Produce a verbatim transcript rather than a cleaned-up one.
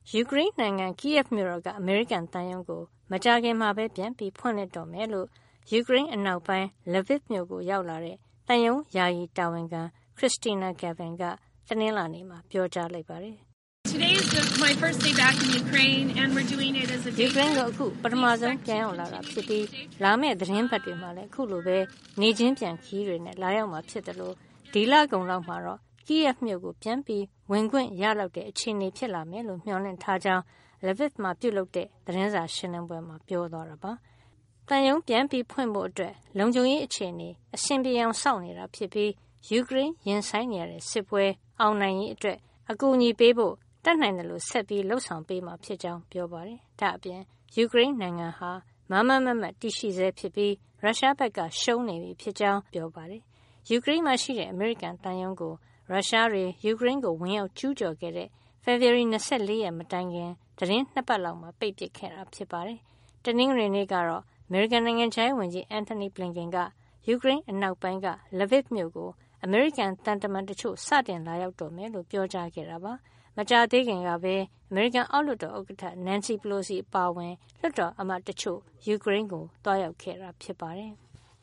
ယူကရိန်းနိုင်ငံ Kyiv မြို့တော်ကအမေရိကန်သံရုံးကိုမကြာခင်မှာပဲပြန်ပြီးဖွင့်လှစ်တော့မယ်လို့ယူကရိန်းအနောက်ပိုင်း Lviv မြို့ကိုရောက်လာတဲ့သံရုံးယာယီတာဝန်ခံ Kristina Kvien ကတနင်္လာနေ့မှာပြောကြားလိုက်ပါတယ်။ Today is the, my first day back in Ukraine, and we're doing it as a day. ယူကရိန်းကိုအခုပထမဆုံးပြန်ရောက်လာတာဖြစ်ပြီးလာမယ့်သတင်းပတ်တွေမှာလည်းအခုလိုပဲနေချင်းပြန်ခီးတွေနဲ့လာရောက်မှာဖြစ်တယ်လို့ဒီလကုန်လောက်မှာတော့ Kyiv မြို့ကိုပြန်ပြီးဝင်ခွင့်ရလောက်တဲ့အခြေအနေဖြစ်လာမယ်လို့မျှော်လင့်ထားကြောင်း Lviv မှာပြုလုပ်တဲ့သတင်းစာရှင်းလင်းပွဲမှာပြောသွားတာပါ။တန်ယုံပြန်ပြီးဖွင့်ဖို့အတွက်လုံခြုံရေးအခြေအနေအဆင်ပြေအောင်စောင့်နေတာဖြစ်ပြီးယူကရိန်းရင်ဆိုင်နေရတဲ့စစ်ပွဲအောင်နိုင်ရေးအတွက်အကူအညီပေးဖို့တတ်နိုင်တယ်လို့ဆက်ပြီးလှုပ်ဆောင်ပေးမှာဖြစ်ကြောင်းပြောပါတယ်။ဒါအပြင်ယူကရိန်းနိုင်ငံဟာမမမမတည်ရှိဆဲဖြစ်ပြီးရုရှားဘက်ကရှုံးနေပြီဖြစ်ကြောင်းပြောပါတယ်။ယူကရိန်းမှာရှိတဲ့အမေရိကန်တန်ယုံကိုရုရှားတွေယူကရိန်းကိုဝင်ရောက်ကျူးကျော်ခဲ့တဲ့ဖေဖော်ဝါရီ၂၄ရက်မတိုင်ခင်သတင်းနှစ်ပတ်လောက်မှာပိတ်ပစ်ခဲ့တာဖြစ်ပါတယ်။တနင်္ဂနွေနေ့ကတော့အမေရိကန်နိုင်ငံခြားရေးဝန်ကြီး Antony Blinken ကယူကရိန်းအနောက်ပိုင်းက Lviv မြို့ကိုအမေရိကန်တန်တမန်တချို့စတင်လာရောက်တော့မယ်လို့ပြောကြားခဲ့တာပါ။မကြာသေးခင်ကပဲအမေရိကန်အောက်လွှတ်တော်ဥက္ကဋ္ဌ Nancy Pelosi အပါအဝင်လွှတ်တော်အမတ်တချို့ယူကရိန်းကိုတွားရောက်ခဲ့တာဖြစ်ပါတယ်။